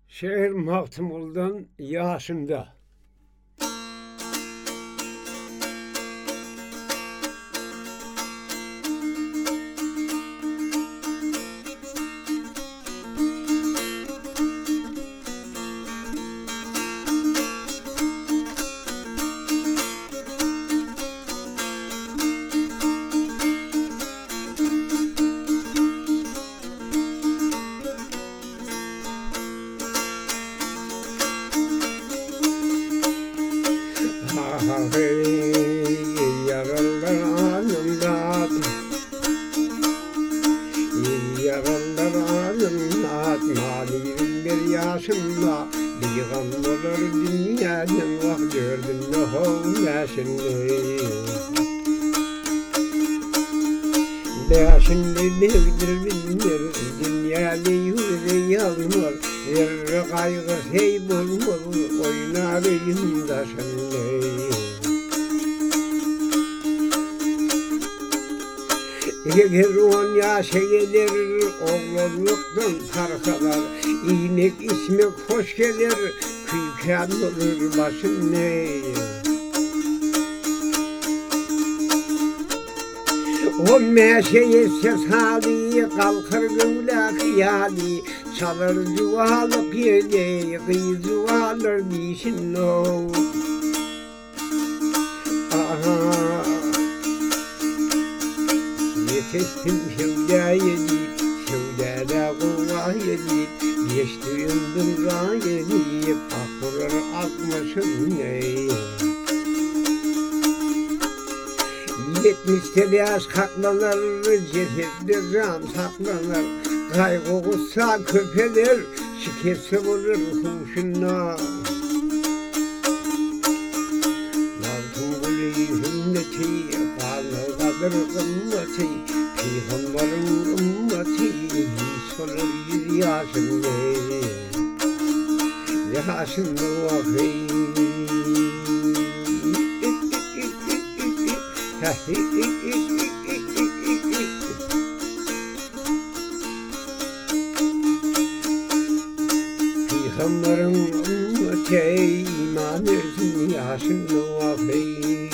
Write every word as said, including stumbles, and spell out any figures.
Şehir Mahtumul'dan yaşında. Yaralar anımdan, yaralar anımdan, maliyim bir yaşımda, bir gam olur dünyanın vah gördüm ne hol yaşını. Yaşını bildir bildir, dünyada yüzü yalmur, bir kaygı hey bulmur, oynarım da şimdi. Eğer on yaşa gelir, oğlunluktan sarkalar, iyilik ismek hoş gelir, kıykan olur başını. O meşeye ses hali, kalkır gümle hıyali, çalır cuvalık yedi, kıyı cuvalır dişin o. Aha, yetiştim şevda yedip, şevdada kuva yedip, geçti yıldırga yedip, akırır akmışım ney. Yetmiş telaş kaklanır, cesetli can saklanır, kaygı kussa köpeler, şikesi vurur huşuna. Nazım kuli hümmeti, kanı kadır kımmeti, peygamberin ümmeti, hiç olur yüz yaşında, yaşında vakit. Peygamberin ümmeti iman etsin yaşında vakit.